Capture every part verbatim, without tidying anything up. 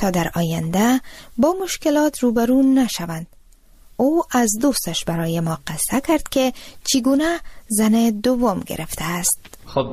تا در آینده با مشکلات روبرو نشوند. او از دوستش برای ما قصه کرد که چگونه زن دوم گرفته است. خب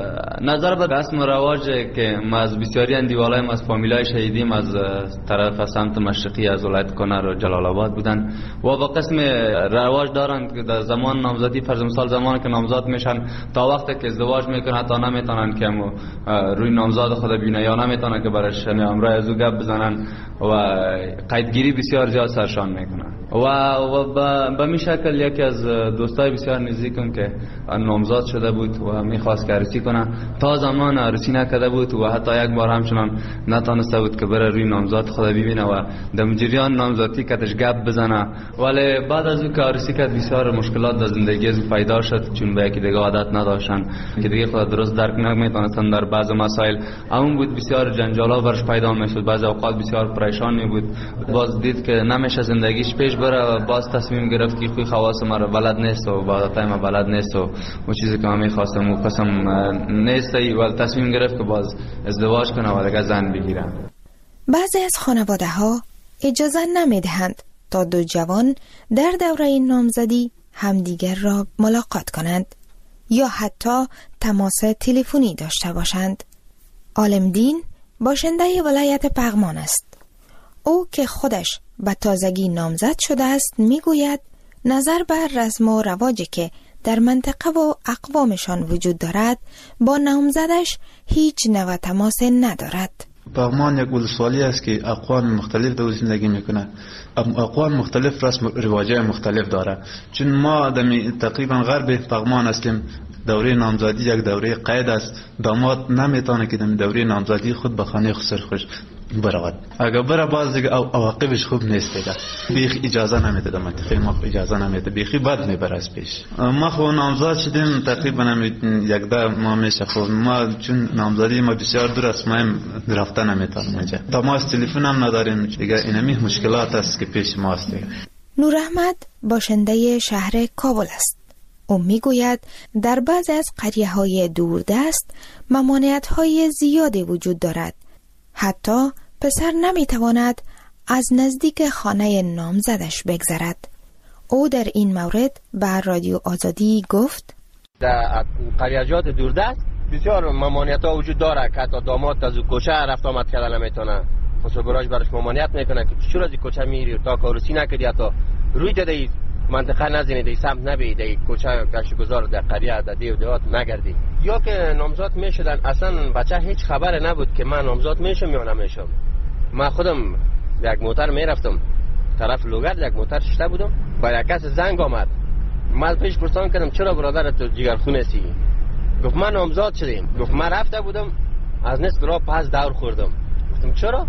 نظر به رسم و رواج که ما از بسیاری اندیوالای ما از فامیلای شهیدیم از طرف سمت مشرقی از ولایت کنر و جلال آباد بودن و با قسم رواج دارن که در زمان نامزدی فرض مثال زمانی که نامزد میشن تا وقتی که ازدواج میکنن حتی نمیتونن که روی نامزد خود ببینن یا نمیتونن که برش امرای از او گپ بزنن و قیدگیری بسیار زیاد سرشان میکنن و, و به می شکل یکی از دوستای بسیار نزدیکم که نامزد شده بود و میخواست که عروسی کنه تا زمان عروسی نکرده بود و حتی یک بار همچنان نتونسته بود که بره روی نامزد خود ببینه و در جریان نامزدی کتش گپ بزنه. ولی بعد از او که عروسی کرد بسیار مشکلات در زندگی از پیدا شد چون به یکی دیگه عادت نداشتن که دیگه خود درست درک نمیتونستن در بعض مسائل اون بود بسیار جنجالا برش پیدا میشد. بعضی اوقات بسیار پریشان می بود. باز دید که نمیشه زندگیش پیش بره و باز تصمیم گرفت که خوی خواص مرا بلد نیست و با تایم بلد نیست و اون چیزی که من می‌خواستم و قسم نیست و تصمیم گرفت که باز ازدواج کنه و دیگه زن بگیره. بعضی از خانواده ها اجازه نمیدهند تا دو جوان در دوره نامزدی همدیگر را ملاقات کنند یا حتی تماس تلفنی داشته باشند. عالمدین باشنده ولایت پغمان است. او که خودش به تازگی نامزد شده است میگوید نظر بر رسم و رواجی که در منطقه و اقوامشان وجود دارد با نامزدش هیچ نوع تماس ندارد. پغمان یک ولسوالی است که اقوام مختلف در زندگی میکنه. اقوام مختلف رسم و رواجای مختلف داره. چون ما دمی تقریبا غرب پغمان هستیم. دوره نامزدی یک دوره قید است. داماد نمیتونه که دمی دوره نامزدی خود به خانه خسر خوش برود. اگر بره باز دیگه عواقبش خوب نیست دیگه. بیخ اجازه نمیده در منطقه ما اجازه نمیده. بیخی بد میبره از پیش. ما خو نامزد شدیم تقریبا یک ده ماه میشه. خب ما چون نامزدی ما بسیار دور است ما رفته نمیتونیم اینجا. تماس تلفن هم نداریم دیگه. اینمی مشکلات است که پیش ما است دیگه. نور احمد باشنده شهر کابل است. او میگوید در بعضی از قریه های دوردست ممانعت های زیادی وجود دارد. حتی پسر نمیتواند از نزدیک خانه نامزدش بگذرد. او در این مورد به رادیو آزادی گفت در قریه‌جات دوردست بسیار ممانعت ها وجود داره که حتی داماد از کوچه رفت آمد کردن نمیتونه. خسرو براش براش ممانعت میکنه که چرا از کوچه میری تا کاروسی نکردی حتی روی جده منطقه نزینی دی سمت نبی دی کوچه گشتگزار در قریه در دیو دیوات نگردی. یا که نامزد میشدن اصلا بچه هیچ خبر نبود که من نامزد میشم یا نمیشم. من خودم یک موتر میرفتم طرف لوگرد یک موتر شته بودم با یک کس زنگ آمد. من پیش پرسان کردم چرا برادر تو جگرخونه سی؟ گفت من نامزد شدیم. گفت من رفته بودم از نصف راه پس دور خوردم. گفتم چرا؟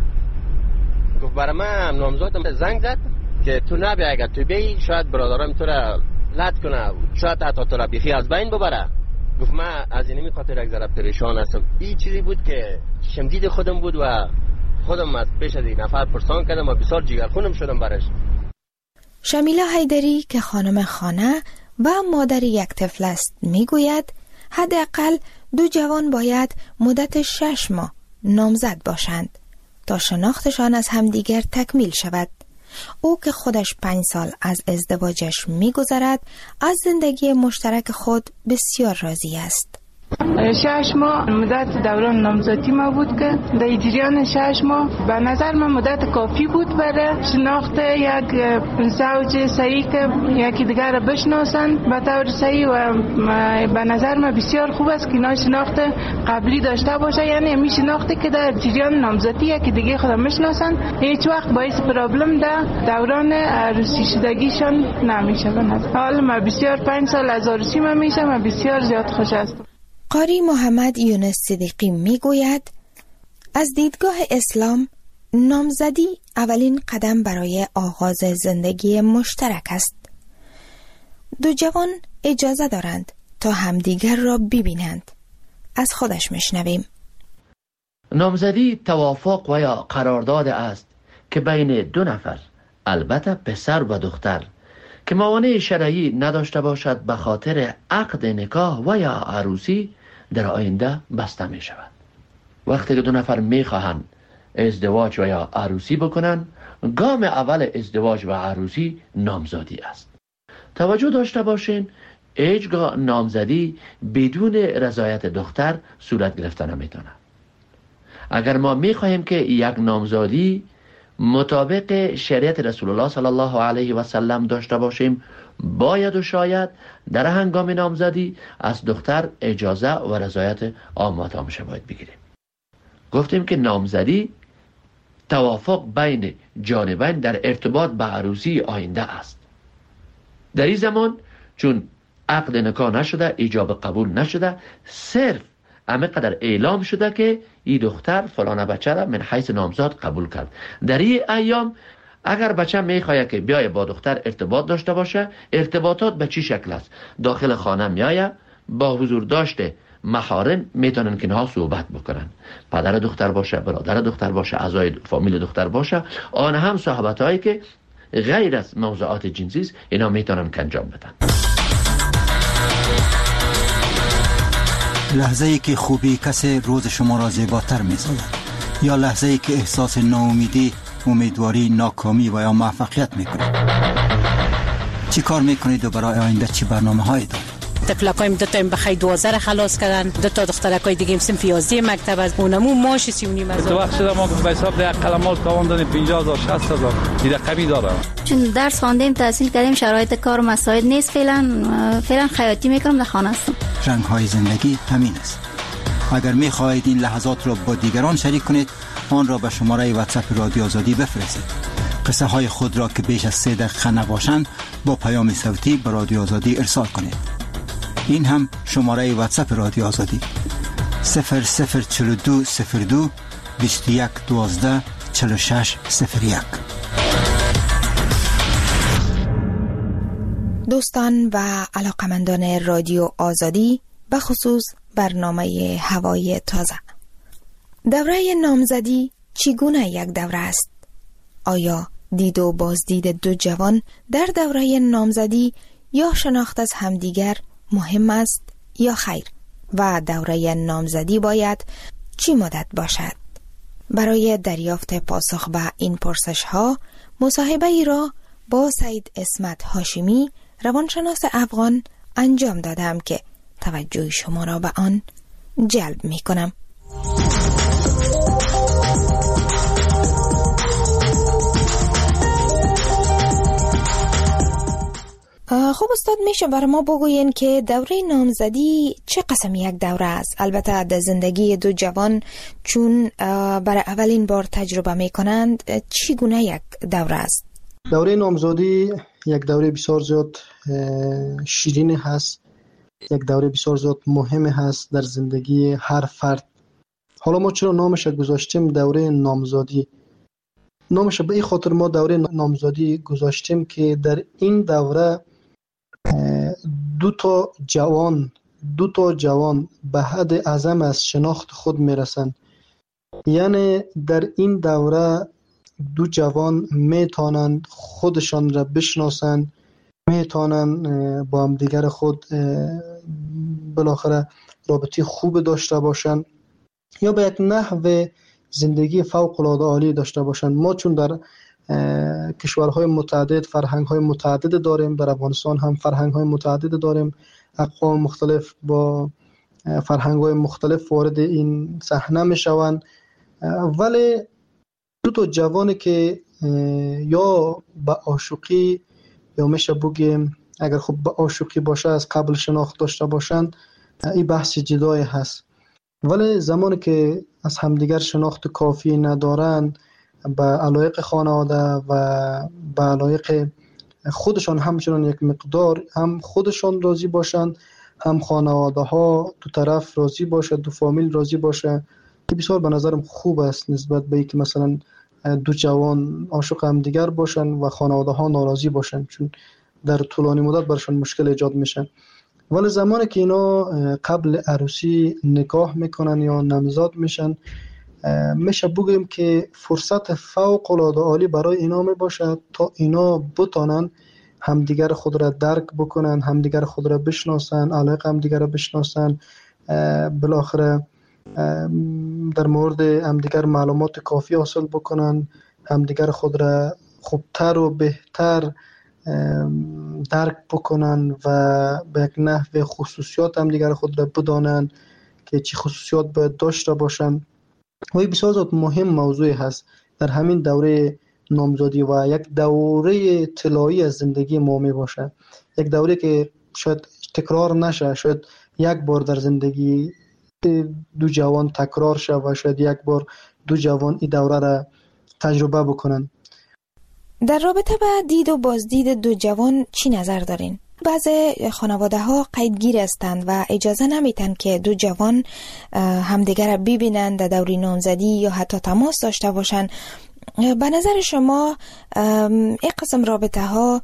گفت برای من نامزدم زنگ زد که تو نبی اگر تو بی شاید برادرم تو را لط کنه شاید حتی تو را بیخی از بین ببره. گفت من از اینمی خاطر یک ذره پریشان هستم. این چیزی بود که شمدید خودم بود و خودم از پیش از این نفر پرسان کردم و بسیار جگرخونم شدم برش. شمیله حیدری که خانم خانه و مادر یک طفل است میگوید حداقل دو جوان باید مدت شش ماه نامزد باشند تا شناختشان از همدیگر تکمیل شود. او که خودش پنج سال از ازدواجش میگذرد از زندگی مشترک خود بسیار راضی است. شش ماه مدت دوران نامزدی ما بود که در جریان شش ماه به نظر من مدت کافی بود برای شناخت یک زوج صحیح که یکی دیگر را بشناسن به طور صحیح و به نظر من بسیار خوب است که اینا شناخت قبلی داشته باشه. یعنی همین شناختی که در جریان نامزدی یکی دیگه خودم میشناسن هیچ وقت باعث پرابلم در دوران عروسی شدگیشان نمیشه. به نظر حالا من بسیار پنج سال از عروسی من میشم و بسیار زیاد خوش هستم. قاری محمد یونس صدیقی میگوید از دیدگاه اسلام نامزدی اولین قدم برای آغاز زندگی مشترک است. دو جوان اجازه دارند تا همدیگر را ببینند. از خودش میشنویم. نامزدی توافق و یا قرارداد است که بین دو نفر، البته پسر و دختر، که موانع شرعی نداشته باشد به خاطر عقد نکاح و یا عروسی در آینده بسته می شود. وقتی که دو نفر می خواهند ازدواج و یا عروسی بکنن، گام اول ازدواج و عروسی نامزادی است. توجه داشته باشین هیچگاه نامزدی بدون رضایت دختر صورت گرفته نمیتونه. اگر ما میخواهیم که یک نامزادی مطابق شریعت رسول الله صلی الله علیه و سلم داشته باشیم، باید و شاید در هنگام نامزدی از دختر اجازه و رضایت آمات آمشه باید بگیریم. گفتیم که نامزدی توافق بین جانبین در ارتباط به عروسی آینده است. در این زمان چون عقد نکاح نشده، ایجاب قبول نشده، صرف همه قدر اعلام شده که این دختر فلانه بچه را من حیث نامزاد قبول کرد. در این ایام اگر بچه میخواه که بیای با دختر ارتباط داشته باشه، ارتباطات به چی شکل است؟ داخل خانه میایه، با حضور داشته محارم میتونن که اینها صحبت بکنن، پدر دختر باشه، برادر دختر باشه، اعضای فامیل دختر باشه، آن هم صحبت هایی که غیر از موضوعات جنسی است، اینا میتونن که انجام بدن. لحظه ای که خوبی کسی روز شما را زیباتر می‌سازد، یا لحظه ای که احساس ناامیدی، امیدواری، ناکامی و یا موفقیت میکنید. چی کار میکنید و برای آینده چی برنامه هایی دارید؟ تفلکایم دو تا بخای دوازده خلاص کردن، دو تا دخترکای دیگه صنف یازده مکتب از اونمو ماش سی و نیم هزار. تو وقت شده ما به حساب ده قلمات تواندن پنجاه هزار شصت هزار دیگه کمی داره. چون درس خواندیم، تحصیل کردیم، شرایط کار و مساعد نیست، فعلا فعلا خیاطی میکنم، در خانه هستم. رنگ های زندگی همین است. اگر میخواهید این لحظات را با دیگران شریک کنید، آن را به شماره واتساپ رادیو آزادی بفرستید. قصه های خود را که بیش از سه دقیقه نباشند با پیام صوتی به رادیو آزادی ارسال کنید. این هم شماره واتساپ رادیو آزادی صفر صفر چهل و دو صفر دو بیست و یک دوازده چهل و شش صفر یک. دوستان و علاقمندان رادیو آزادی، به خصوص برنامه هوای تازه، دوره نامزدی چگونه یک دوره است؟ آیا دید و بازدید دو جوان در دوره نامزدی یا شناخت از همدیگر مهم است یا خیر؟ و دوره نامزدی باید چی مدت باشد؟ برای دریافت پاسخ به این پرسش ها مصاحبه ای را با سید اسمت هاشمی، روانشناس افغان انجام دادم که توجه شما را به آن جلب می کنم. خب استاد، میشه برای ما بگوین که دوره نامزدی چه قسم یک دوره است؟ البته در زندگی دو جوان چون برای اولین بار تجربه میکنند، چگونه یک دوره است؟ دوره نامزدی یک دوره بسیار زیاد شیرین هست، یک دوره بسیار زیاد مهم هست در زندگی هر فرد. حالا ما چرا نامش گذاشتیم دوره نامزدی؟ نامش به این خاطر ما دوره نامزدی گذاشتیم که در این دوره دو تا جوان دو تا جوان به حد اعظم از شناخت خود میرسن. یعنی در این دوره دو جوان میتونن خودشان را بشناسن، میتونن با هم دیگر خود بالاخره رابطه خوب داشته باشن یا به یک نحو زندگی فوق العاده عالی داشته باشن. ما چون در کشورهای متعدد فرهنگ‌های متعدد داریم، در افغانستان هم فرهنگ‌های متعدد داریم، اقوام مختلف با فرهنگ‌های مختلف وارد این صحنه میشوند، ولی دو تا جوانی که یا به عاشقی یا میشه بگیم اگر خب به عاشقی باشه از قبل شناخت داشته باشند، این بحث جدایی هست. ولی زمانی که از همدیگر شناخت کافی ندارن، به علایق خانواده و به علایق خودشان همچنان یک مقدار هم خودشان راضی باشن، هم خانواده ها دو طرف راضی باشه، دو فامیل راضی باشه، که بسیار به نظرم خوب است نسبت به اینکه مثلا دو جوان عاشق هم دیگر باشن و خانواده ها ناراضی باشن، چون در طولانی مدت برشان مشکل ایجاد میشه. ولی زمانی که اینا قبل عروسی نکاح میکنن یا نامزاد میشن، میشه بگیم که فرصت فوق العاده عالی برای اینا میباشه تا اینا بتونن همدیگر خود را درک بکنن، همدیگر خود را بشناسن، علاقه همدیگر را بشناسن، بالاخره در مورد همدیگر معلومات کافی حاصل بکنن، همدیگر خود را خوبتر و بهتر درک بکنن و به یک نحو خصوصیات همدیگر خود را بدانن که چی خصوصیات باید داشته باشن. و این بسیار زیاد مهم موضوع هست در همین دوره نامزادی و یک دوره طلایی از زندگی ما می باشه، یک دوره که شاید تکرار نشه، شاید یک بار در زندگی دو جوان تکرار شه و شاید یک بار دو جوان این دوره را تجربه بکنن. در رابطه با دید و بازدید دو جوان چی نظر دارین؟ بعضی خانواده ها قیدگیر هستند و اجازه نمیتن که دو جوان همدیگر را ببینند در دوره نامزدی یا حتی تماس داشته باشند. به نظر شما این قسم رابطه ها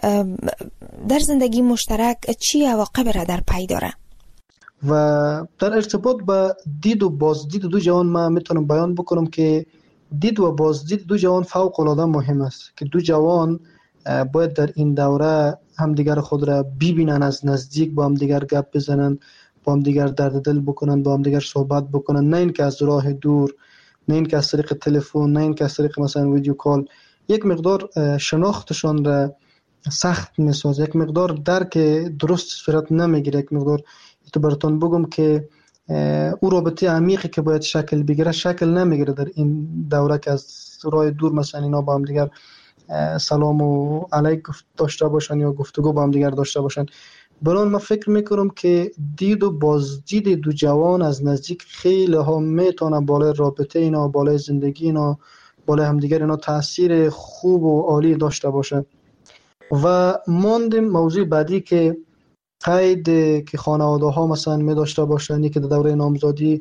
در زندگی مشترک چی عواقب را در پی داره؟ و در ارتباط با دید و بازدید دو جوان ما میتونم بیان بکنم که دید و بازدید دو جوان فوق العاده مهم است که دو جوان باید در این دوره همدیگر خود را ببینن، از نزدیک با همدیگر گپ بزنن، با همدیگر درد دل بکنن، با همدیگر صحبت بکنن، نه اینکه از راه دور، نه اینکه از طریق تلفن، نه اینکه از طریق مثلا ویدیو کال. یک مقدار شناختشان را سخت میسازه، یک مقدار درک درست صورت نمیگیره. یک مقدار تو براتون بگم که او رابطه عمیقی که باید شکل بگیره شکل نمیگیره در این دوره که از راه دور مثلا اینا با هم دیگر سلام و علیک داشته باشن یا گفتگو با هم دیگر داشته باشن. برای من فکر میکنم که دید و بازدید دو جوان از نزدیک خیلی ها میتونه بالای رابطه اینا، بالای زندگی اینا، بالای همدیگر اینا تاثیر خوب و عالی داشته باشه. و ماندیم موضوع بعدی که قید که خانواده ها مثلا می داشته باشن، یکی در دوره نامزادی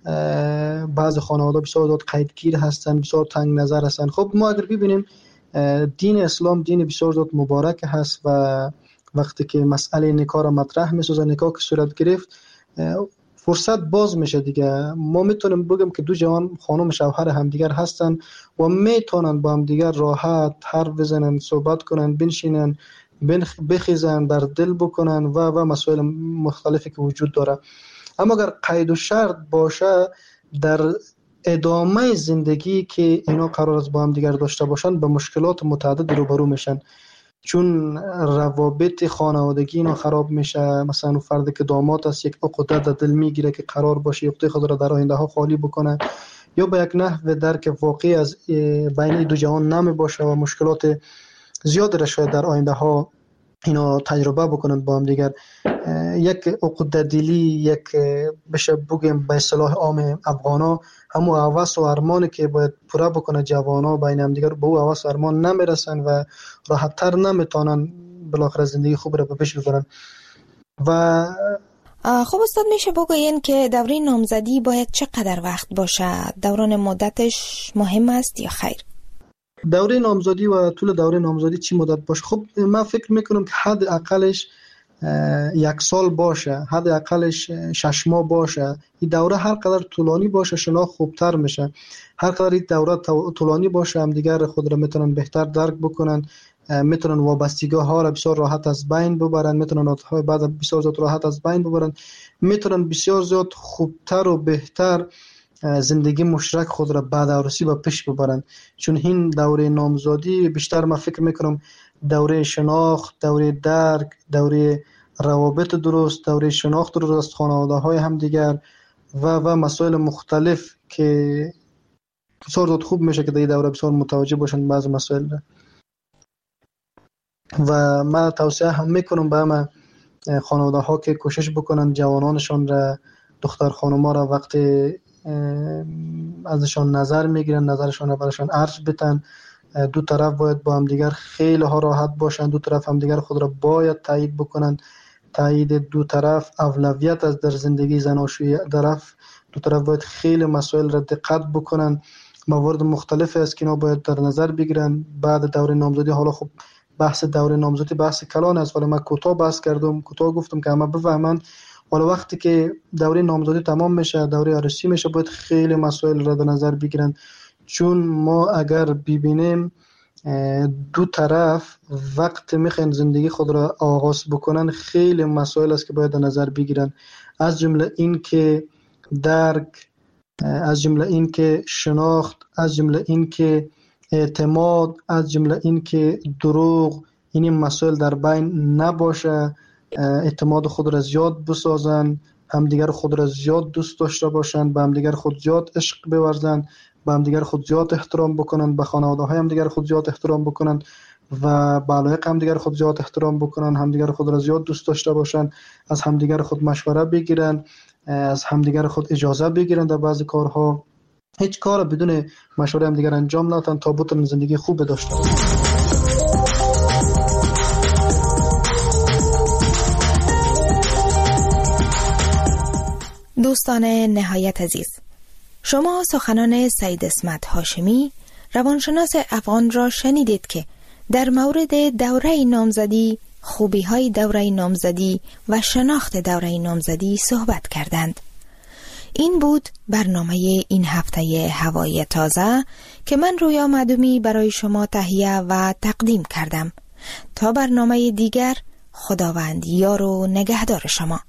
بعض خانواده بسیار زیاد قیدگیر هستن، بسیار تنگ نظر هستن. خب ما اگر ببینیم دین اسلام دین بسیار زیاد مبارک هست و وقتی که مسئله نکاح را مطرح می‌سازه، نکاح که صورت گرفت فرصت باز میشه دیگه. ما میتونیم بگم که دو جوان خانم شوهر همدیگر هستن و میتونن با همدیگر راحت حرف بزنن، صحبت کنن، بنشینن، بخیزن، در دل بکنن و و مسائل مختلفی که وجود داره. اما اگر قید و شرط باشه در ادامه زندگی که اینا قرار است با هم دیگر داشته باشن به مشکلات متعدد روبرو میشن، چون روابط خانوادگی اینا خراب میشه. مثلا اون فردی که داماد است یک عقده در دل میگیره که قرار باشه عقده خود را در آینده ها خالی بکنه، یا به یک نحو درک واقعی از بین دو جوان نمی باشه و مشکلات زیاد را شاید در آینده ها اینا تجربه بکنن با هم دیگر. یک عقده دلی، یک بشه بگیم به اصطلاح عام افغانا همون هوس و ارمانی که باید پوره بکنه جوانا بین هم دیگر به او هوس و ارمان نمیرسن و راحت‌تر نمیتونن بالاخره زندگی خوب را به پیش ببرن. و خب استاد میشه بگوین که دوره نامزدی باید چقدر وقت باشه؟ دوران مدتش مهم است یا خیر؟ دوره نامزدی و طول دوره نامزدی چی مدت باشه؟ خب من فکر میکنم که حد اقلش یک سال باشه، حد اقلش شش ماه باشه. این دوره هر قدر طولانی باشه شناخت خوبتر میشه، هر قدر این دوره طولانی باشه هم دیگر خود را میتونن بهتر درک بکنن، میتونن وابستگی ها را بسیار راحت از بین ببرن، میتونن عادت‌های بعد بسیار زیاد راحت از بین ببرن، میتونن بسیار زیاد خوبتر و بهتر زندگی مشترک خود را بعد عروسی با پیش ببرن. چون این دوره نامزادی بیشتر من فکر میکنم دوره شناخت، دوره درک، دوره روابط درست، دوره شناخت درست خانواده های هم دیگر و و مسائل مختلف که بسیار زیاد خوب میشه که در این دوره بسیار متوجه باشن بعض مسائل. و من توصیه هم میکنم به همه خانواده ها که کوشش بکنن جوانانشان را، دختر خانوما را وقتی ازشان نظر میگیرن نظرشان را برشان عرض بتن. دو طرف باید با هم دیگر خیلی ها راحت باشن، دو طرف هم دیگر خود را باید تایید بکنن. تایید دو طرف اولویت از در زندگی زناشویی طرف. دو طرف باید خیلی مسائل را دقت بکنن، موارد مختلفی است که اینا باید در نظر بگیرن بعد دوره نامزدی. حالا خب بحث دوره نامزدی بحث کلان است، ولی من کوتاه بحث کردم، کوتاه گفتم که همه بفهمن. ولی وقتی که دوره نامزدی تمام میشه، دوره عروسی میشه، باید خیلی مسائل را در نظر بگیرن. چون ما اگر ببینیم دو طرف وقت میخوان زندگی خود را آغاز بکنن خیلی مسائل است که باید در نظر بگیرن، از جمله این که درک، از جمله این که شناخت، از جمله این که اعتماد، از جمله این که دروغ، این مسائل در بین نباشه. اعتماد خود را زیاد بسازن، همدیگر خود را زیاد دوست داشته باشند، به همدیگر خود زیاد عشق بورزند، به همدیگر خود زیاد احترام بکنند، به خانواده های همدیگر خود زیاد احترام بکنند و به علایق همدیگر خود زیاد احترام بکنند، همدیگر خود را زیاد دوست داشته باشند، از همدیگر خود مشوره بگیرند، از همدیگر خود اجازه بگیرند در بعضی کارها. هیچ کار بدون مشوره همدیگر انجام ندن تا بتونن زندگی خوب داشته باشند. دوستان نهایت عزیز، شما سخنان سید اسمت هاشمی روانشناس افغان را شنیدید که در مورد دوره نامزدی، خوبی های دوره نامزدی و شناخت دوره نامزدی صحبت کردند. این بود برنامه این هفته هوای تازه که من رویا معدومی برای شما تهیه و تقدیم کردم. تا برنامه دیگر، خداوند یار و نگهدار شما.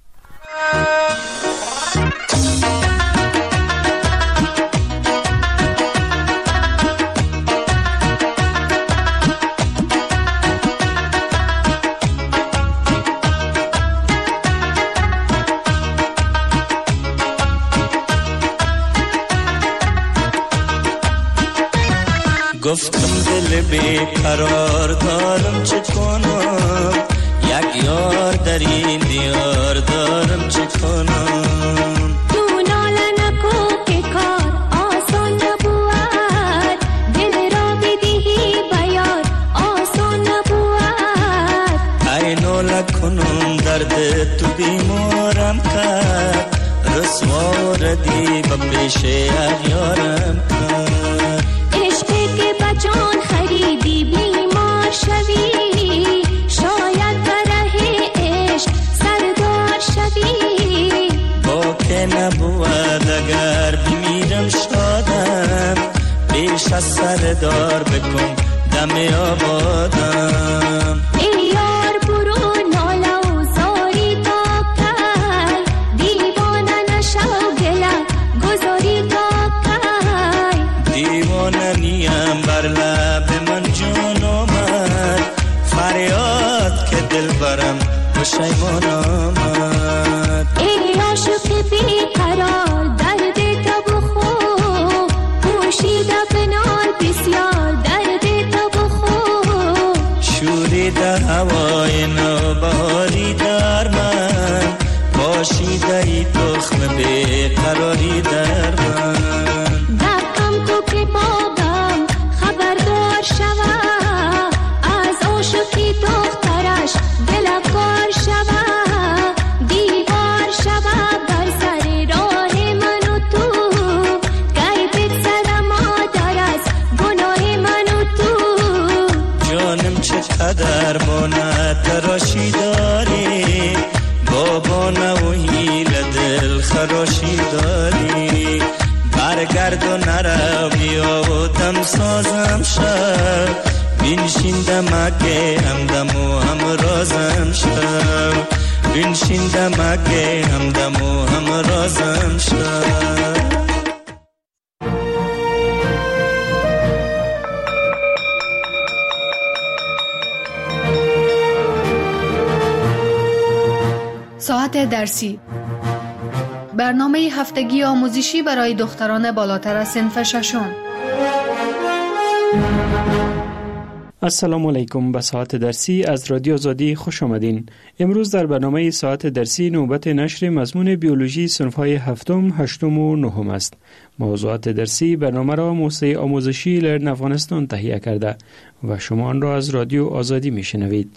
گفتم دل بی قرار دارم چه کنم، یک یار در این دیار دارم چه کنم. تو ناله نکو که کار آسان نبود، دل را بدهی بیار آسان نبود. ای ناله کنم درد تو بیمارم کرد، رسوا ردی با پیش اغیارم کرد. جان خریدی بیمار شوی، شاید بره عشق سردار شوی. با که نبود اگر بمیرم شادم، بیش از سردار بکن دم آبادم. ای یار برو ناله و زاری تا کی، دیوانه نشو گله گذاری تا کی. دیوانه نیم بر لب من جان آمد، فریاد که دل برم پشیمان آمد. ای عاشق بی قرار درد تو بخو، پوشیده بنال بسیار درد تو بخو. شوریده هوای نوبهاری در من، باشیده ای تخم بی قراری در من. دقم تو که باغم خبردار شوه، از عاشقی دخترش دلکار شوه. دیوار شوه بر سر راه من و تو، گیبت سر مادر از گناه من و تو. جانم چقدر مانه تراشی داری، بابا نوهی لدل خراشی داری. برگرد و نرو بیا و دم سازم شد، بینشین دمکه همدم و هم رازم شد. بینشین دمکه همدم و هم رازم شد. ساعت درسی، برنامه هفتگی آموزشی برای دختران بالاتر از صنف ششم. السلام علیکم. به ساعت درسی از رادیو آزادی خوش آمدین. امروز در برنامه ساعت درسی نوبت نشر مضمون بیولوژی صنف‌های هفتم، هشتم و نهم است. موضوعات درسی برنامه را موسسه آموزشی لرن افغانستان تهیه کرده و شما آن را از رادیو آزادی میشنوید.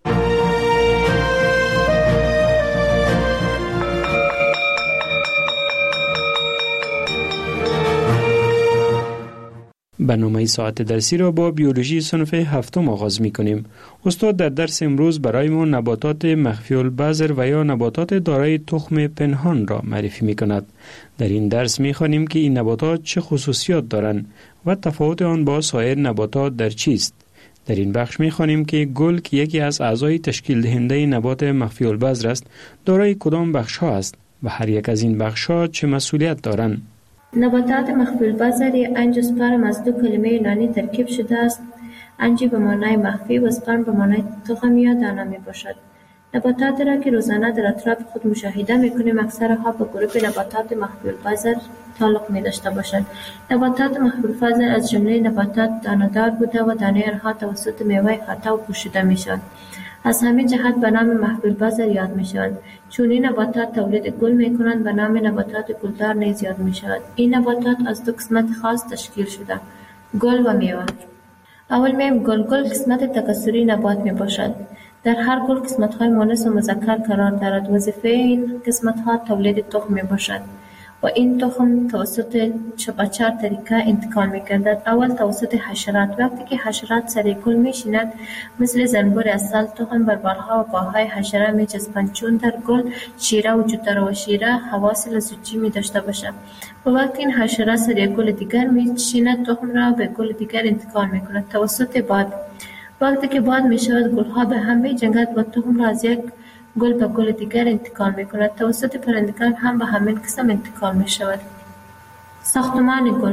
برنامه ساعت درسی را با بیولوژی صنف هفتم آغاز می کنیم. استاد در درس امروز برای ما نباتات مخفی البذر و یا نباتات دارای تخم پنهان را معرفی می کند. در این درس می خوانیم که این نباتات چه خصوصیات دارند و تفاوت آن با سایر نباتات در چیست. در این بخش می خوانیم که گل که یکی از اعضای تشکیل دهنده نبات مخفی البذر است، دارای کدام بخش ها است و هر یک از این بخش ها چه مسئولیت دارند. نباتات مخفی البصر یا انژیوسپرم از دو کلمه یونانی ترکیب شده است. انژی به معنای مخفی و سپرم به معنای تخم یا دانه می باشد. نباتات را که روزانه در اطراف خود مشاهده می کنیم اکثرها به گروه نباتات مخفی البصر تعلق می داشته باشند. نباتات مخفی البصر از جمله نباتات دانه‌دار بوده و دانه آنها توسط میوه خطا و پوشیده می شود. از همین جهت به نام مخفی البصر یاد می شود. چون این نباتات تولید گل می کنند به نام نباتات گلدار نیز یاد می شود. این نباتات از دو قسمت خاص تشکیل شده، گل و میوه. اول میم گل گل قسمت تکثری نبات می باشد. در هر گل قسمت های مؤنث و مذکر قرار دارد. وظیفه این قسمت ها تولید تخم می باشد و این تخم توسط چپاچار طریقه انتقال می گردد. اول توسط حشرات. وقتی که حشرات سر گل می شینند مثل زنبور عسل تخم بر بالها و پاهای حشره می چسبند. چون در گل شیره وجود دارد و شیره حواس لزوجی می داشته باشد و وقتی این حشره سر گل دیگر می شیند تخم را به گل دیگر انتقال می کند توسط باد. وقتی که باد می شود گلها به هم می جنگد و تخم را از یک گل به گل دیگر انتقال می کند. توسط پرندگان هم به همین قسم انتقال می شود. ساختمان گل.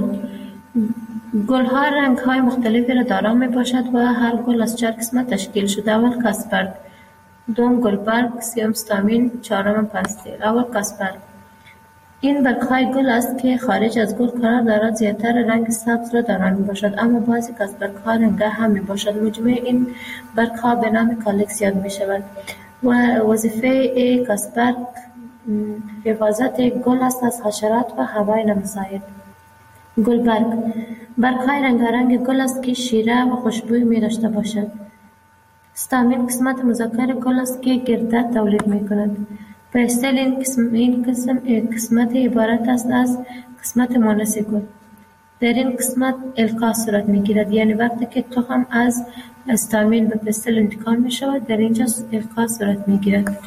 گل ها رنگ های مختلفی را دارا می باشد و هر گل از چهار قسمت تشکیل شده. اول کاسپرگ، دوم گلبرگ، سوم استامین، چهارم پستیل. اول کاسپرگ این برگ‌های گل است که خارج از گل قرار دارد. زیادتر رنگ سبز را دارا می باشد اما بعضی کاسپرگ‌ها رنگ‌ها هم می باشد. مجموع این برگ‌ها به نام کالکس یاد می شود و وظیفه کاسپرگ حفاظت گل است از حشرات و هوای نامساعد. گلبرگ برگ‌های رنگارنگ گل است که شیره و خوشبوی می داشته باشد. استامین قسمت مذکر گل است که گرده تولید می کند. پستیل این قسم این قسم قسمت عبارت است از قسمت مؤنث گل. در این قسمت القا صورت می گیرد، یعنی وقتی که تخم از استامین به پستیل انتقال می شود در اینجا القا صورت می گیرد.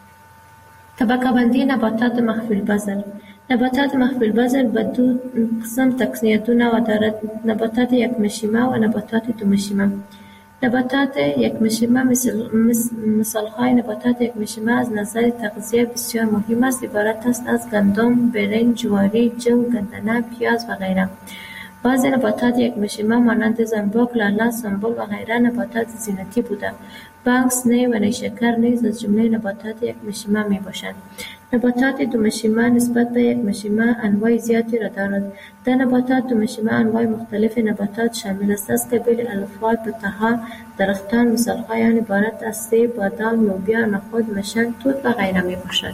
طبقه بندی نباتات مخفی البصر. نباتات مخفی البصر به دو قسم تقسیم دو نوع دارد: نباتات یک مشیمه و نباتات دو مشیمه. نباتات یک مشیمه مثل مثال های نباتات یک مشیمه از نظر تغذیه بسیار مهم است. عبارت است از گندم، برنج، جواری، جو، گندنه، پیاز و غیره. بعضی نباتات یک مشیمه مانند زنبوک، لاله، سنبل و غیره نباتات زینتی بوده. بانکس، نی و نیشکر نیز از جمله نباتات یک مشیمه می باشند. نباتات دو مشیمه نسبت به یک مشیمه انواع زیادی را دارد. در نباتات دو مشیمه انواع مختلف نباتات شامل است. از قبیل الفا، توتها، درختان مثال‌های آن عبارت از سیب، بادام، لوبیا، نخود، مشن، توت و غیره می باشد.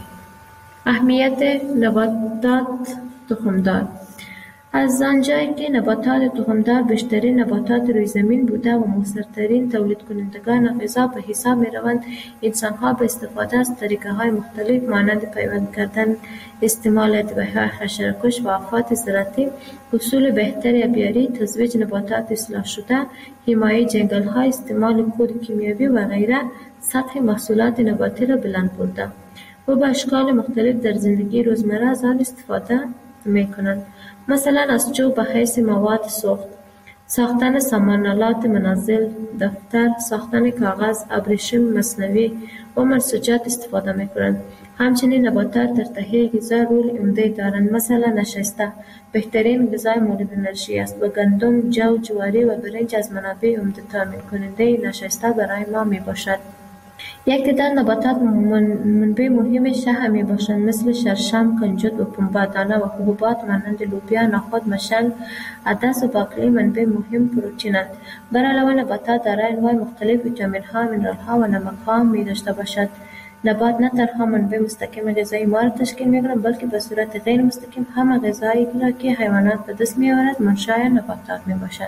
اهمیت نباتات تخمدار. از آنجایی که نباتات تخمدار بیشترین نباتات روی زمین بوده و مؤثرترین تولید کنندگان غذا به حساب می روند، انسانها به استفاده از طریقه های مختلف مانند پیوند کردن، استعمال ادویه‌های حشره‌کش و آفات زراعتی، اصول بهتر آبیاری، تزویج نباتات اصلاح شده، حمایه جنگل‌ها، استعمال کود کیمیایی و غیره، سطح محصولات نباتی را بلند برده و به اشکال مختلف در زندگی روزمره از آن استفاده می کنند. مثلا از چوب به حیث مواد سوخت، ساختن سامانالات منزل، دفتر، ساختن کاغذ، ابریشم مصنوعی و منسوجات استفاده می کنند. همچنین نباتات در تهیه غذا رول عمده دارند. مثلا نشسته بهترین غذای مورد انرژی است و گندم، جو، جواری و برنج از منابع عمده تامین کننده نشسته برای ما می باشد. یک تعداد نباتات منبع مهم شح می باشند مثل شرشم، کنجد و پنبه دانه و حبوبات مانند لوبیا، نخود، مشل، عدس و باقلی منبع مهم پروتئینند. بر علاوه نباتات دارای انواع مختلف ویتامین ها، مینرال ها و نمک ها می داشته باشد. نبات نه تنها منبع مستقیم غذایی ما را تشکیل می کنند بلکه به صورت غیر مستقیم هم غذایی را که حیوانات به دست می آورد منشأ نباتات می باشد.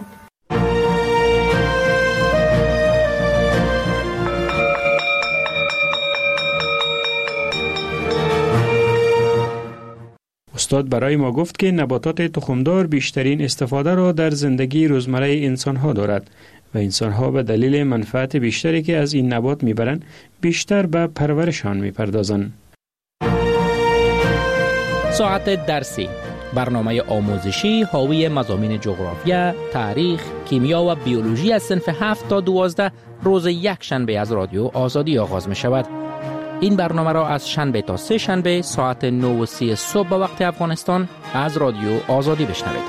استاد برای ما گفت که نباتات تخمدار بیشترین استفاده را در زندگی روزمره انسان‌ها دارد و انسان‌ها به دلیل منفعت بیشتری که از این نبات می‌برند بیشتر به پرورشان می‌پردازند. ساعت درسی، برنامه آموزشی حاوی مضامین جغرافیا، تاریخ، کیمیا و بیولوژی از صنف هفت تا دوازده روز یک شنبه از رادیو آزادی آغاز می‌شود. این برنامه را از شنبه تا سه شنبه ساعت نه و سی صبح به وقت افغانستان از رادیو آزادی بشنوید.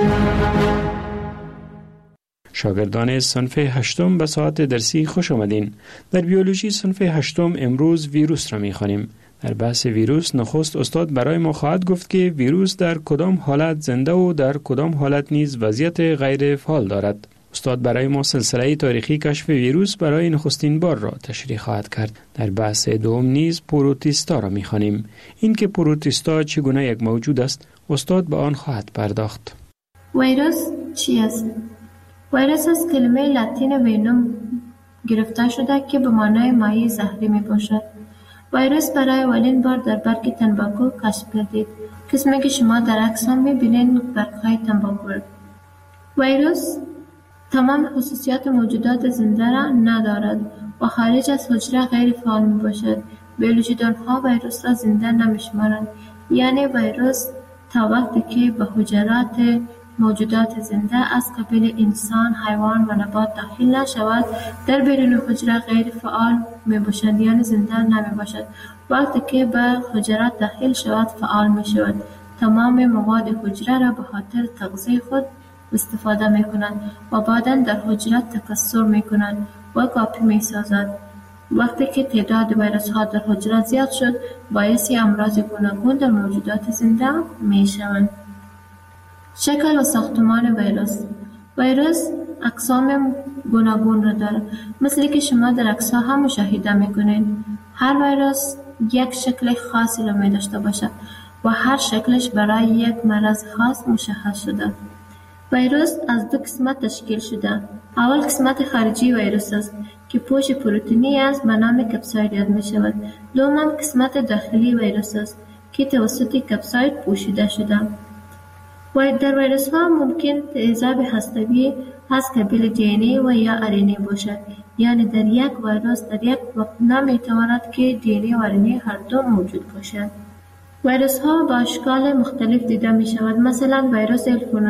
شاگردان صنف هشتم به ساعت درسی خوش آمدین. در بیولوژی صنف هشتم امروز ویروس را می‌خوانیم. در بحث ویروس نخست استاد برای ما خواهد گفت که ویروس در کدام حالت زنده و در کدام حالت نیز وضعیت غیر فعال دارد. استاد برای ما سلسله تاریخی کشف ویروس برای نخستین بار را تشریح خواهد کرد. در بحث دوم نیز پروتیستا را می‌خوانیم. این که پروتیستا چگونه یک موجود است، استاد به آن خواهد پرداخت. ویروس چی است؟ ویروس از کلمه لاتین وینوم گرفته شده که به معنای مایع زهری می باشد. ویروس برای اولین بار در برگ تنباکو کشف گردید. قسمی که شما در عکس هم می بینید برگ‌های تنباکو. ویروس تمام خصوصیات موجودات زنده را ندارد و خارج از حجره غیر فعال می باشد. بیولوژیدان‌ها ویروس را زنده نمی شمارند. یعنی ویروس تا وقتی که به حجرات موجودات زنده از قبیل انسان، حیوان و نبات داخل نشود، در بیرون حجره غیر فعال می باشد، یعنی زنده نمی باشد. وقتی که به حجرات داخل شود فعال می شود. تمام مواد حجره را به خاطر تغذیه خود استفاده می کنند و بعدا در حجره تکثر می کنند و کاپی می سازد. وقتی که تعداد ویروس ها در حجره زیاد شد، باعث امراض گوناگون در موجودات زنده می شوند. شکل و ساختمان ویروس. ویروس اقسام گوناگون را دارد، مثل که شما در عکس‌ها هم مشاهده می‌کنید. هر ویروس یک شکل خاصی را می داشته باشد و هر شکلش برای یک مرض خاص مشخص شده. ویروس از دو قسمت تشکیل شده. اول قسمت خارجی ویروس است که پوش پروتئینی است به نام کپساید یاد می شود. دوم قسمت داخلی ویروس است که توسط کپساید پوشیده شده. و در ویروس ها ممکن تیزاب هسته‌ای از قبیل دی ان ای و یا آر ان ای باشد. یعنی در یک ویروس در یک وقت نمیتواند که دی ان ای و آر ان ای هر دو موجود باشد. ویروس ها با اشکال مختلف دیده می شود. مثلا ویروس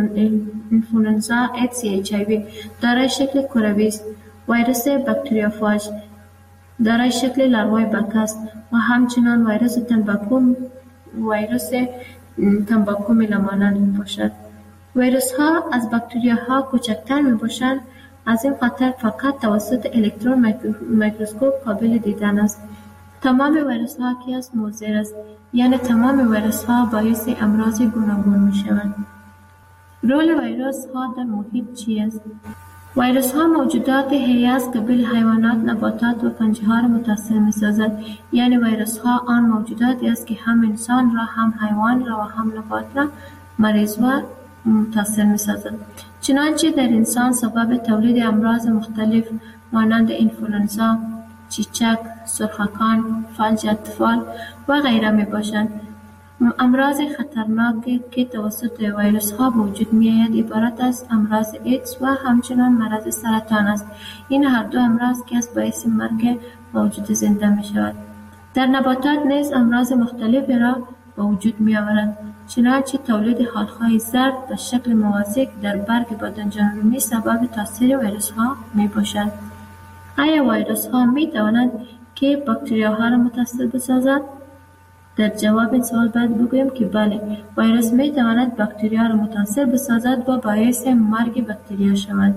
اینفلوئنزا ایدز یا اچ آی وی دارای شکل کروی است. ویروس باکتریوفاژ دارای شکل لاروای بک است و همچنین ویروس تنباکو ویروس تنباکو میلمانند می باشد. ویروس ها از باکتریاها کوچکتر می باشند. از این خاطر فقط توسط الکترون میکروسکوپ قابل دیدن است. تمام ویروس ها که است مضر است، یعنی تمام ویروس ها باعث امراض گوناگون می شوند. رول ویروس ها در محیط چی است؟ ویروس ها موجودات حیه از قبیل حیوانات، نباتات و پنجه ها را متاثر می سازد. یعنی ویروس ها آن موجوداتی است که هم انسان را، هم حیوان را و هم نبات را مریض و متاثر می سازد. چنانچه در انسان سبب تولید امراض مختلف مانند اینفلوئنزا، چیچک، سرخکان، فلج اطفال و غیره می باشند. امراض خطرناکی که توسط ویروس ها به وجود می آید عبارت از امراض ایدز و همچنان مرض سرطان است. این هر دو امراض که از باعث مرگ موجود زنده می شود. در نباتات نیز امراض مختلفی را به وجود می آورند. چنانچه تولید حالهای زرد به شکل موازی که در برگ بادنجان رومی سبب تاثیر ویروس ها می باشد. آیا ویروس ها می توانند که باکتریاها را متاثر بسازند؟ در جواب این سوال باید بگویم که بله، ویروس می تواند باکتریا را متاثر بسازد و باعث مرگ باکتریا شود.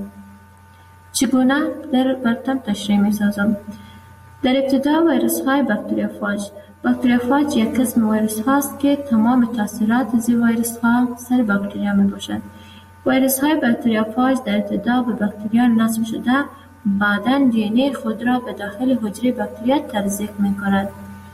چگونه در براتون تشریح می سازم؟ در ابتدا ویروس های باکتریوفاژ. باکتریوفاژ یک قسم ویروس هاست که تمام تاثیرات زی ویروس ها سر باکتریا می باشد. ویروس های باکتریوفاژ در ابتدا به باکتریا نصب شده، بعداً دی ان ای خود را به داخل حجره باکتریا تزریق می کند.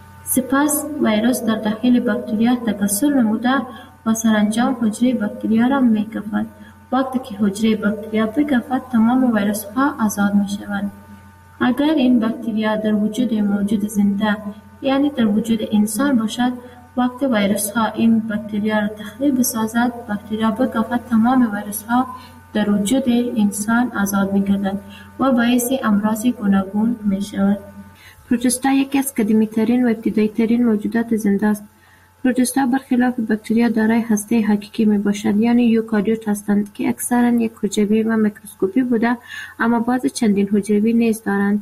سپس ویروس در داخل باکتریا تکثر نموده و سرانجام حجره باکتریا را می کفد. وقتی که حجره باکتریا بکفد تمام ویروس ها آزاد می شوند. اگر این باکتریا در وجود موجود زنده یعنی در وجود انسان باشد، وقتی ویروس ها این باکتریا را تخریب بسازد، باکتریا بکفد تمام ویروس ها در وجود انسان آزاد می گردند و باعث امراض گوناگون می شود. پروتوستا یکی از قدیمی ترین و ابتدایی ترین موجودات زنده است. پروتوستا برخلاف باکتریا دارای هسته حقیقی می باشد، یعنی یوکاریوت هستند که اکثرا یک حجروی و میکروسکوپی بوده، اما بعض چندین حجروی نیز دارند.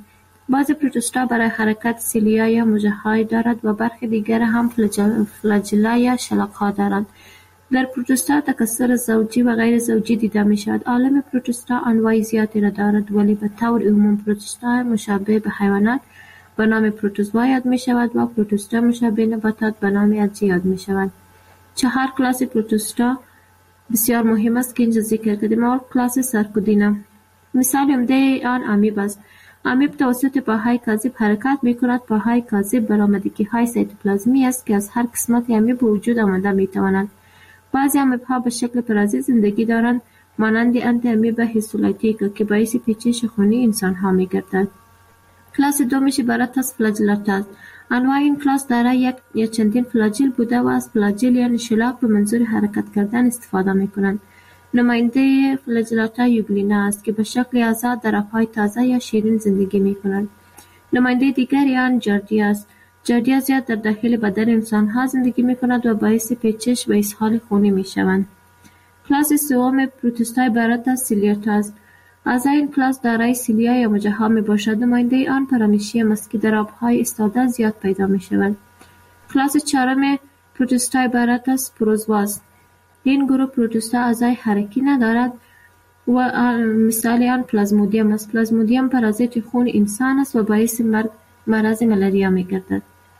بعضی پروتوستا برای حرکت سیلیا یا مژه‌های دارد و برخی دیگر هم فلاجلا یا شلاق‌ها دارند. در پروتوستا تکثر زوجی و غیر زوجی دیده می شود. عالم پروتوستا انواع زیادی را دارد، ولی به طور عموم پروتوستا مشابه به حیوانات به نام پروتوزوا یاد می شود و پروتوستا مشابه نباتات به نام الجی یاد می شود. چهار کلاس پروتوستا بسیار مهم است که اینجا ذکر کردیم. اول کلاس سارکودینا، مثال عمده آن امیب است. امیب توسط پاهای کاذب حرکت می کند. پاهای کاذب برآمدگی های سایتوپلازمی است که از هر قسمت امیب به وجود آمده می توانند. بعضی امیب ها به شکل پرازیت زندگی دارند، مانند انتی امیب هیستولایتیکا که باعث پیچش خونی انسان ها می گردد. کلاس دومش عبارت از فلاجلات است. انواع این کلاس دارای یک یا چندین فلاجل بوده و از فلاجل یعنی شلاق به منظور حرکت کردن استفاده می کنند. نماینده فلاجلاتا یوگلینا است که به شکل آزاد در آبهای تازه یا شیرین زندگی می کنند. نماینده دیگری آن جاردیا است. جاردیا زیاد در داخل بدن انسان ها زندگی می کند و باعث پیچش و اسهال خونی می شوند. کلاس سوم پروتوستا عبارت از سیلیاتا است. از این کلاس دارای سیلیا یا مژه‌ها می باشد. نماینده آن پرامشیم است که در آبهای ایستاده زیاد پیدا می شود. کلاس چهارم پروتوستا عبارت از پروزوا است. این گروه پروتوستا اعضای حرکی ندارد و مثال آن پلازمودیم است. پلازمودیم پرازیت خون انسان است و باعث مرگ مرض ملاریا می گردد.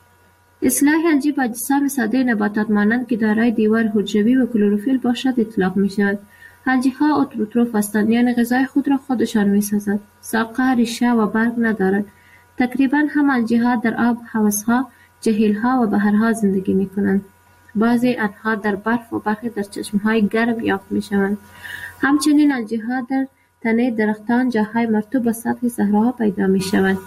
اصلاح الجی با اجسام ساده نباتات مانند که دارای دیوار حجروی و کلروفیل باشد اطلاق می شود. الجی ها اتروتروف هستند، یعنی غذای خود را خودشان می سازند. ساقه، ریشه و برگ ندارد. تقریبا هم الجی ها در آب، حوضها، جهیل‌ها و بحرها زندگی می کنند. بعضی آنها در برف و برخی در چشمهای گرم یافت می شوند. همچنین الجی ها در تنه درختان، جاهای مرطوب و سطح صحراها پیدا می شوند.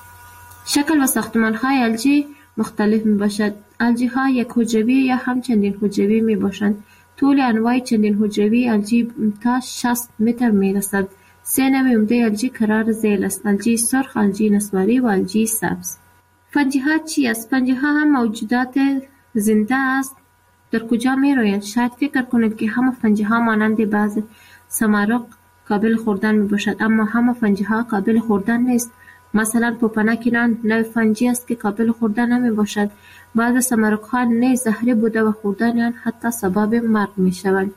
شکل و ساختمان های الجی مختلف می باشد. الجی ها یک حجروی یا هم چندین حجروی می باشند. طول انواع چندین حجروی الجی تا شصت متر می رسد. سه نوع عمده الجی قرار ذیل است: الجی سرخ، الجی نسواری و الجی سبز. فنجی ها چی است؟ فنجی ها هم موجودات زنده است. در کجا می رویند؟ شاید فکر کنید که همه فنجی ها مانند بعض سمارق قابل خوردن می باشد، اما همه فنجی ها قابل خوردن نیست. مثلا پوپناکینان نوع فنجی است که قابل خوردن نمی باشد. بعض سمارق ها نیز زهری بوده و خوردن آن حتی سبب مرگ می شوند.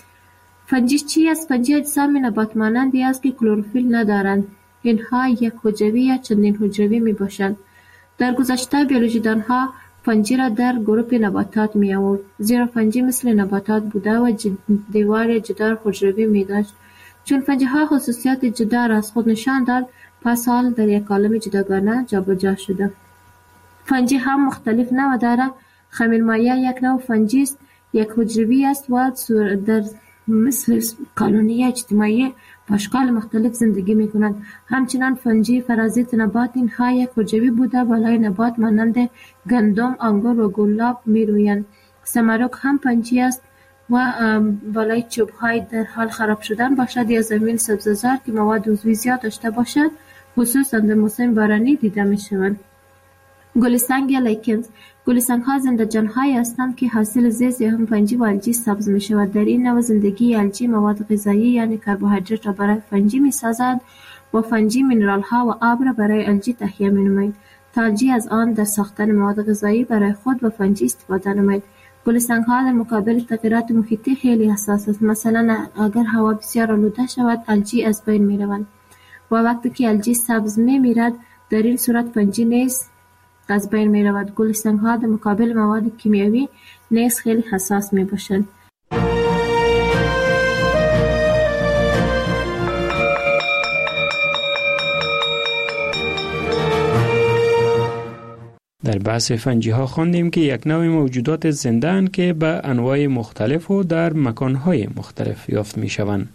فنجی چی است؟ فنجی اجسام نبات مانندی است که کلروفیل ندارند. اینها یک حجروی یا چندین حجروی می باشند. در گذشته بیولوژیدان ها فنجی را در گروه نباتات می آورد، زیرا فنجی مثل نباتات بوده و دیوار جدار حجروی می داشت. چون فنجی ها خصوصیات جدا را از خود نشان داد، پس حال در یک عالم جداگانه جابجا شده. فنجی هم مختلف نوع دارد. خمیر مایع یک نوع فنجی است، یک حجروی است و در مثل کالونی اجتماعی با اشکال مختلف زندگی می کنند. همچنان فنجی پرازیت نبات، اینها یک حجروی بوده بالای نبات مانند گندم، انگور و گلاب می رویند. سمارق هم فنجی است و بالای چوب های در حال خراب شدن باشد یا زمین سبززار که مواد عضوی زیاد داشته باشد، خصوصا در موسم بارانی دیده می شوند. گلسنگ یا لیکنز. گلسنگ ها زنده جان های هستند که حاصل زیست یا هم فنجی و الجی سبز می شود. در این نوع زندگی الجی مواد غذایی یعنی کربوهیدرات را برای فنجی می سازد و فنجی مینرال ها و آب را برای الجی تهیه می نماید تا الجی از آن در ساختن مواد غذایی برای خود و فنجی استفاده نماید. گلسنگ ها در مقابل تغییرات محیطی خیلی حساس است. مثلا اگر هوا بسیار آلوده شود الجی از بین می روند و وقتی که الجی سبز می میرد در این صورت فنجی نیز از بین می رود. گلسنگ ها در مقابل مواد کیمیایی نیز خیلی حساس می باشند. در بحث فنجی ها خواندیم که یک نوع موجودات زنده اند که به انواع مختلف و در مکانهای مختلف یافت می شوند.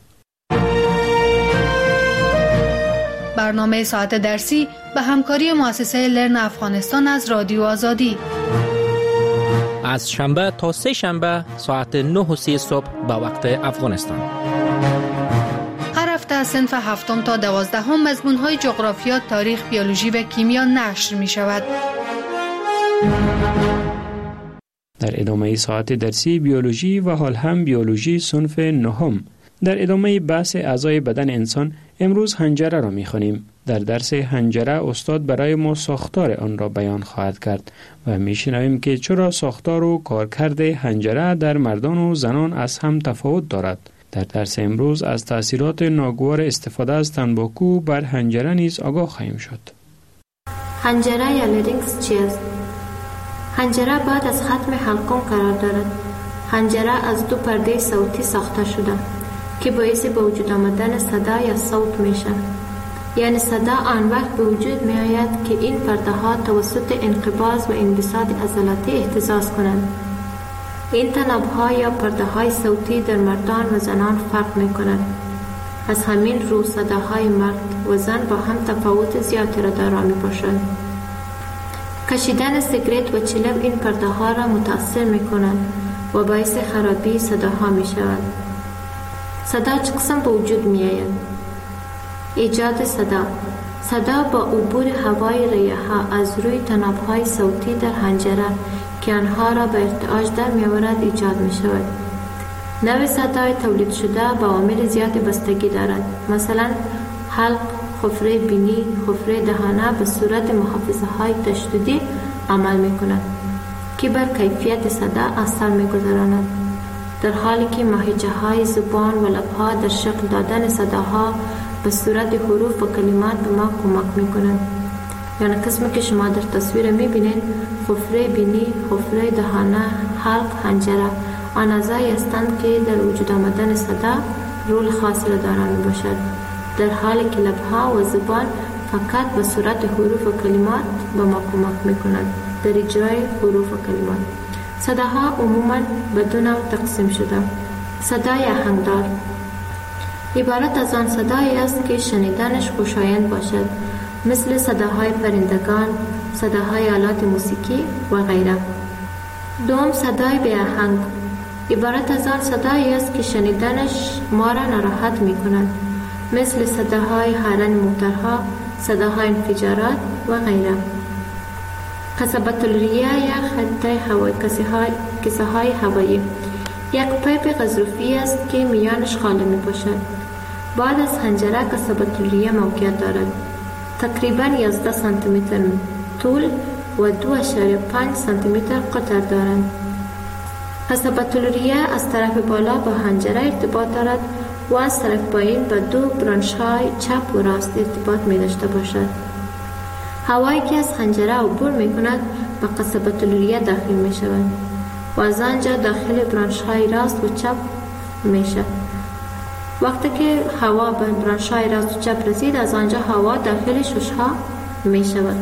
برنامه ساعت درسی به همکاری مؤسسه لرن افغانستان از رادیو آزادی از شنبه تا سه شنبه ساعت نه و سی صبح به وقت افغانستان. هر هفته از صنف هفتم تا دوازدهم مضمون‌های جغرافیا، تاریخ، بیولوژی و کیمیا نشر می شود. در ادامه ساعت درسی بیولوژی و حال هم بیولوژی صنف نهم. در ادامه بحث اعضای بدن انسان امروز حنجره را می‌خوانیم. در درس حنجره استاد برای ما ساختار آن را بیان خواهد کرد و می‌شنویم که چرا ساختار و کارکرد حنجره در مردان و زنان از هم تفاوت دارد. در درس امروز از تأثیرات ناگوار استفاده از تنباکو بر حنجره نیز آگاه خواهیم شد. حنجره یا لرینکس چیست؟ حنجره بعد از ختم حلقوم قرار دارد. حنجره از دو پرده صوتی ساخته شده که باعث به وجود آمدن صدا یا صوت میشه. یعنی صدا آن وقت به وجود می آید که این پرده ها توسط انقباض و انبساط عضلاتی اهتزاز کنند. این تناب ها یا پرده های صوتی در مردان و زنان فرق می کنند. از همین رو صداهای مرد و زن با هم تفاوت زیادی را دارا می باشند. کشیدن سیگرت و چلم این پرده ها را متاثر می کنند و باعث خرابی صداها می شود. صدا چه قسم به وجود می آید؟ ایجاد صدا. صدا با عبور هوای ریه ها از روی تناب های صوتی در حنجره که آنها را به ارتعاش در می آورد ایجاد می شود. نوع صدای تولید شده با عوامل زیادی بستگی دارد. مثلا حلق، حفره بینی، حفره دهانه به صورت محافظه های تشدیدی عمل می کند که بر کیفیت صدا اثر می گذراند، در حالی که ماهیچه های زبان و لبها در شکل دادن صداها به صورت حروف و کلمات به ما کمک می کنند. یعنی قسمی که شما در تصویر می بینید حفره بینی، حفره دهانه، حلق، حنجره آن اعضایی هستند که در وجود آمدن صدا رول خاصی را دارا می باشد، در حالی که لبها و زبان فقط به صورت حروف و کلمات به ما کمک می کنند در اجرای حروف و کلمات. صداها عموما به دو نوع تقسیم شده. صدای آهنگدار عبارت از آن صدایی است که شنیدنش خوشایند باشد، مثل صداهای پرندگان، صداهای آلات موسیقی و غیره. دوم صدای بی آهنگ عبارت از آن صدایی است که شنیدنش ما را ناراحت می کند، مثل صداهای هارن موتورها، صداهای انفجارات و غیره. کسبت الریه یا خطه هوایی، کسه های هوایی یک پیپ غضروفی است که میانش خالی می باشد. بعد از حنجره کسبت الریه موقعیت دارد. تقریبا یازده سانتی متر طول و دو اشاریه پنج سانتی متر قطر دارند. کسبت الریه از طرف بالا با حنجره ارتباط دارد و از طرف پایین با دو برانش های چپ و راست ارتباط می داشته باشد. هوایی که از حنجره عبور می کند به کسبت الریه داخل می شود و از آنجا داخل برانش های راست و چپ می شود. وقتی که هوا به برانش های راست و چپ رسید، از آنجا هوا داخل شش ها می شود.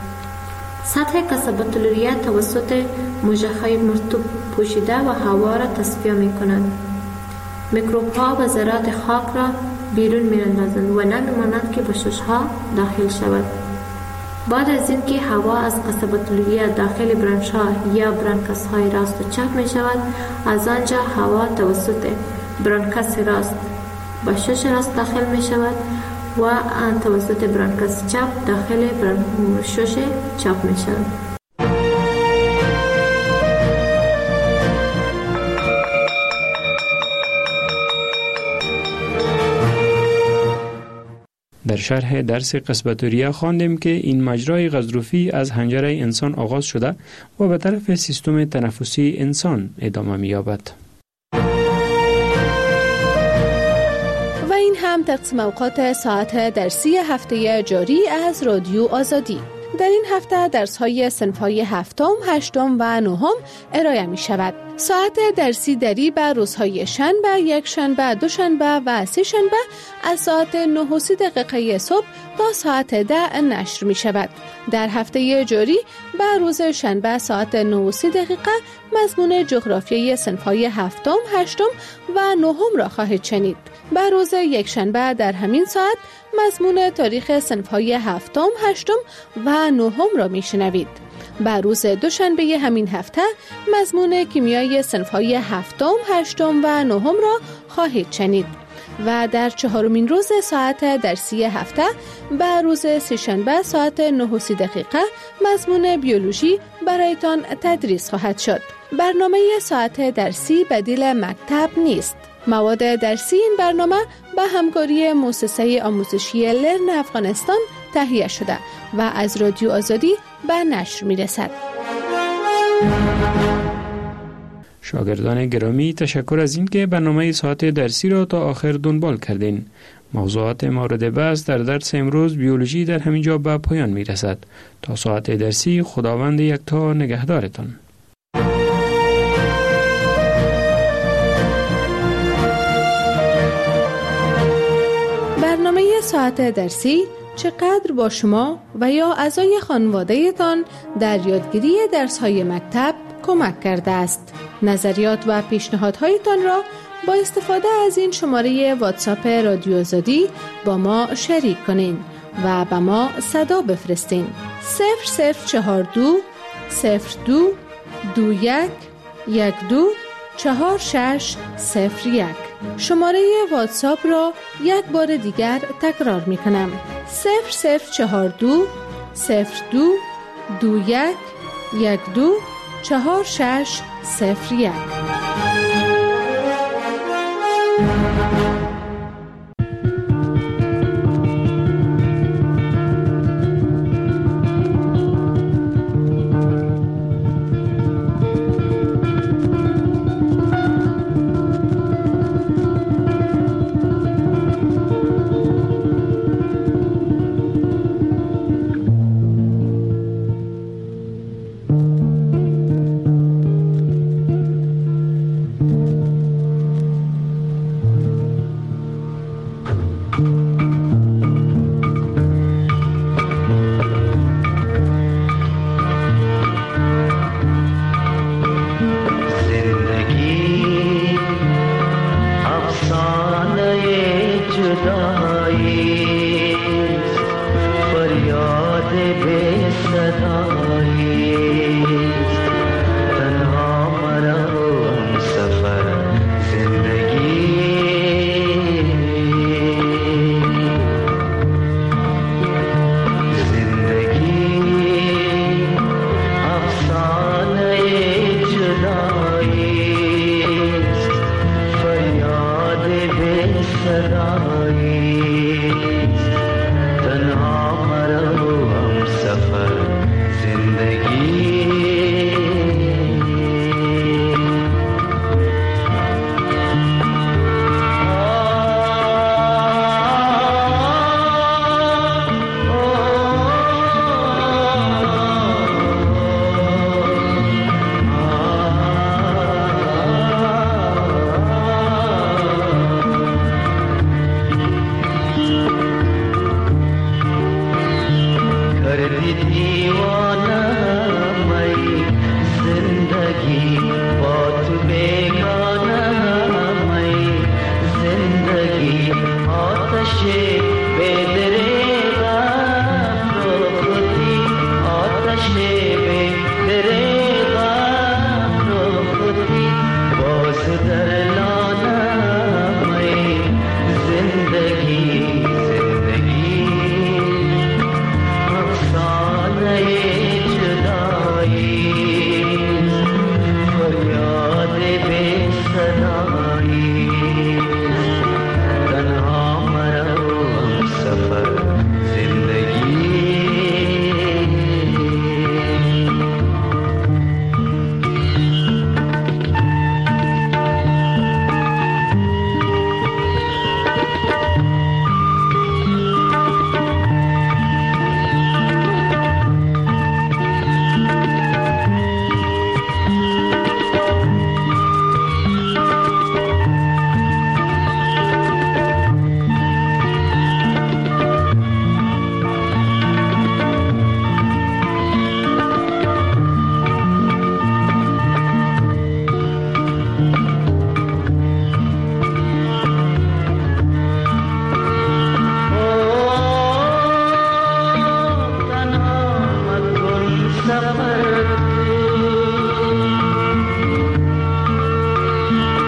سطح کسبت الریه توسط موجه های مرطوب پوشیده و هوا را تصفیه می کنند. میکروب ها و ذرات خاک را بیرون می اندازند و نمی مانند که به شش ها داخل شود. بعد از اینکه هوا از کسبت الریه داخل برانش ها یا برانکس های راست و چپ می شود، از آنجا هوا توسط برانکس راست به شش راست داخل می شود و آن توسط برانکس چپ داخل شش چپ می شود. در شرح درس کسبت الریه خواندیم که این مجرای غضروفی از حنجره انسان آغاز شده و به طرف سیستم تنفسی انسان ادامه می‌یابد. و این هم تقسیم اوقات ساعت درسی هفته جاری از رادیو آزادی. در این هفته درس‌های صنف‌های هفتم، هشتم و نهم ارائه می شود. ساعت درسی دری بر روزهای شنبه، یک شنبه، دو شنبه و سه شنبه از ساعت نه و سی دقیقه صبح تا ساعت ده نشر می شود. در هفته جاری بر روز شنبه ساعت نه و سی دقیقه مضمون جغرافیای صنف‌های هفتم، هشتم و نهم را خواهید شنید. بر روز یک شنبه در همین ساعت مضمون تاریخ صنف‌های هفتم، هشتم و نهم را میشنوید. بر روز دوشنبه همین هفته مضمون کیمیای صنف‌های هفتم، هشتم و نهم را خواهید شنید. و در چهارمین روز ساعت درسی هفته بر روز سه‌شنبه ساعت نه و سی دقیقه مضمون بیولوژی برایتان تدریس خواهد شد. برنامه ساعت درسی بدیل مکتب نیست. مواد درسی این برنامه به همکاری مؤسسه آموزشی لرن افغانستان تهیه شده و از رادیو آزادی به نشر می رسد. شاگردان گرامی، تشکر از اینکه برنامه ساعت درسی را تا آخر دنبال کردین. موضوعات مورد بحث در درس امروز بیولوژی در همینجا به پایان می رسد. تا ساعت درسی، خداوند یکتا نگهدارتان. برنامه ساعت درسی چقدر با شما و یا اعضای خانواده‌تان در یادگیری درس‌های مکتب کمک کرده است؟ نظریات و پیشنهادهایتان را با استفاده از این شماره واتساپ رادیو آزادی با ما شریک کنین و به ما صدا بفرستین. صفر صفر چهار دو صفر دو دو یک یک دو چهار شش صفر یک. شماره واتساپ را یک بار دیگر تکرار می کنم. صفر صفر چهار دو صفر دو دو یک یک دو چهار شش صفر یک.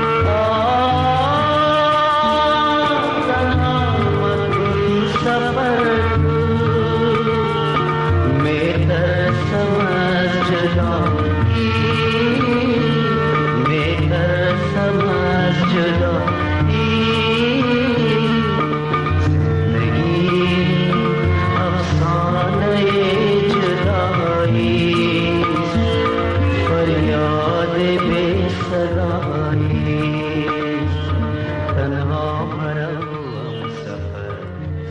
सफर